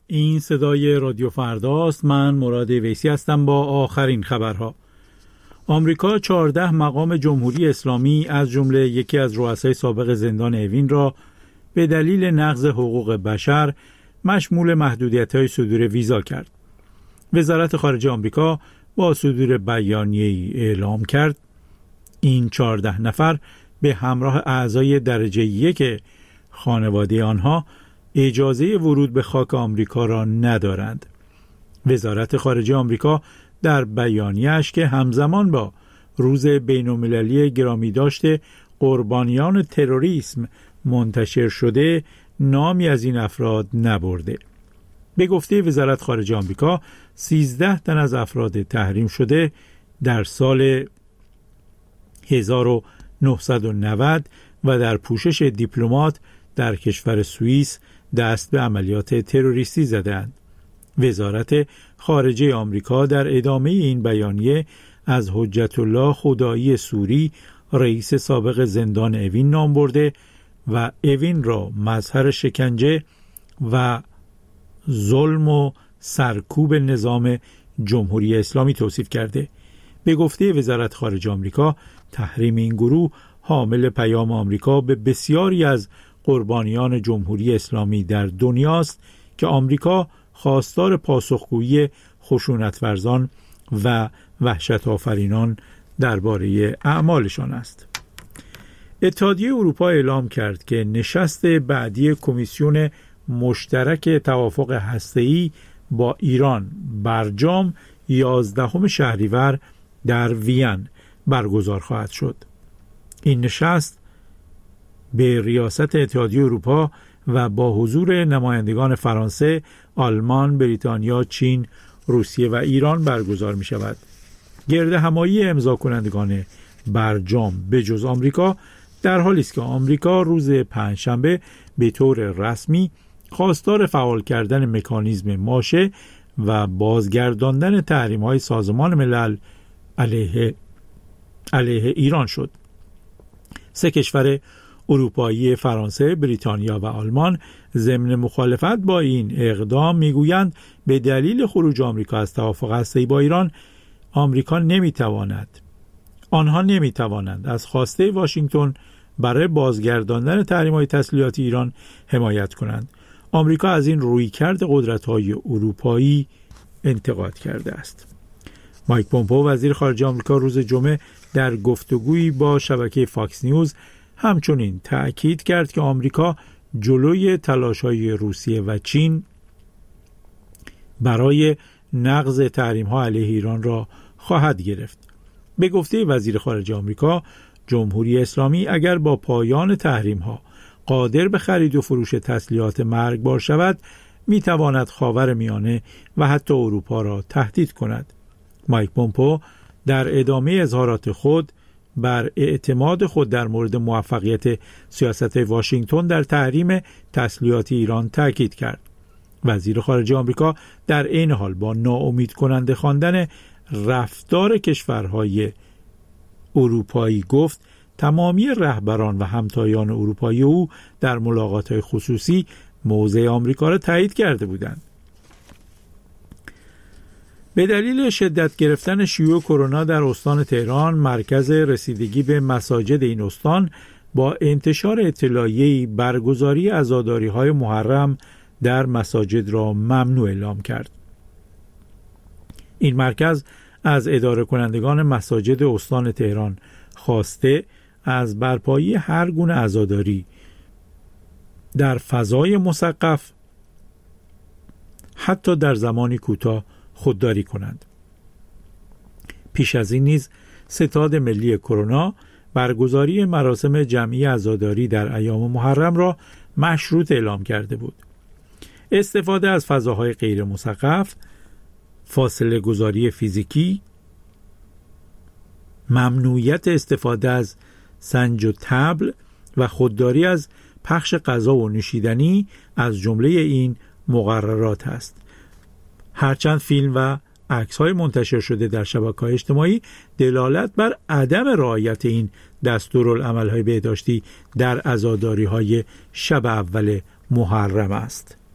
این صدای رادیو فرداست. من مراد ویسی هستم با آخرین خبرها. آمریکا 14 مقام جمهوری اسلامی از جمله یکی از رؤسای سابق زندان اوین را به دلیل نقض حقوق بشر مشمول محدودیت‌های صدور ویزا کرد. وزارت خارجه آمریکا با صدور بیانیه‌ای اعلام کرد این 14 نفر به همراه اعضای درجه 1 خانواده آنها اجازه ورود به خاک آمریکا را ندارند. وزارت خارجه آمریکا در بیانیه‌اش که همزمان با روز بین‌المللی گرامی داشته قربانیان تروریسم منتشر شده نامی از این افراد نبرده. به گفته وزارت خارجه آمریکا 13 تن از افراد تحریم شده در سال 1990 و در پوشش دیپلمات در کشور سوئیس دست به عملیات تروریستی زدند. وزارت خارجه آمریکا در ادامه این بیانیه از حجت الله خدایی سوری رئیس سابق زندان اوین نام برده و اوین را مظهر شکنجه و ظلم و سرکوب نظام جمهوری اسلامی توصیف کرده. به گفته وزارت خارجه آمریکا تحریم این گروه حامل پیام آمریکا به بسیاری از قربانیان جمهوری اسلامی در دنیاست که آمریکا خواستار پاسخگویی خشونت‌ورزان و وحشت آفرینان درباره اعمالشان است. اتحادیه اروپا اعلام کرد که نشست بعدی کمیسیون مشترک توافق هسته‌ای با ایران برجام 11 شهریور در وین برگزار خواهد شد. این نشست به ریاست اتحادیه اروپا و با حضور نمایندگان فرانسه، آلمان، بریتانیا، چین، روسیه و ایران برگزار می شود. گرد همایی امضا کنندگان برجام به جز آمریکا در حالی است که آمریکا روز پنجشنبه به طور رسمی خواستار فعال کردن مکانیزم ماشه و بازگرداندن تحریم‌های سازمان ملل علیه ایران شد. 3 کشور اروپایی فرانسه، بریتانیا و آلمان ضمن مخالفت با این اقدام میگویند به دلیل خروج آمریکا از توافق هسته‌ای با ایران آنها نمیتوانند از خواسته واشنگتن برای بازگرداندن تحریم‌های تسلیحاتی ایران حمایت کنند. آمریکا از این رویکرد قدرت‌های اروپایی انتقاد کرده است. مایک پومپئو وزیر خارجه آمریکا روز جمعه در گفتگویی با شبکه فاکس نیوز همچنین تأکید کرد که آمریکا جلوی تلاش‌های روسیه و چین برای نقض تحریم‌ها علیه ایران را خواهد گرفت. به گفته وزیر خارجه آمریکا، جمهوری اسلامی اگر با پایان تحریم‌ها قادر به خرید و فروش تسلیحات مرگبار شود، می‌تواند خاورمیانه و حتی اروپا را تهدید کند. مایک پومپئو در ادامه اظهارات خود بر اعتماد خود در مورد موفقیت سیاست واشنگتن در تحریم تسلیحات ایران تاکید کرد. وزیر خارجه آمریکا در عین حال با ناامید کننده خواندن رفتار کشورهای اروپایی گفت تمامی رهبران و همتایان اروپایی او در ملاقات‌های خصوصی موضع آمریکا را تایید کرده بودند. به دلیل شدت گرفتن شیوع کرونا در استان تهران، مرکز رسیدگی به مساجد این استان با انتشار اطلاعیه‌ای برگزاری عزاداری‌های محرم در مساجد را ممنوع اعلام کرد. این مرکز از اداره کنندگان مساجد استان تهران خواسته از برپایی هر گونه عزاداری در فضای مسقف حتی در زمانی کوتاه خودداری کنند. پیش از این نیز ستاد ملی کرونا برگزاری مراسم جمعی عزاداری در ایام محرم را مشروط اعلام کرده بود. استفاده از فضاهای غیر مسقف، فاصله گذاری فیزیکی، ممنوعیت استفاده از سنج و طبل و خودداری از پخش غذا و نوشیدنی از جمله این مقررات است. هرچند فیلم و عکس‌های منتشر شده در شبکه‌های اجتماعی دلالت بر عدم رعایت این دستورالعمل‌های بهداشتی در عزاداری‌های شب اول محرم است.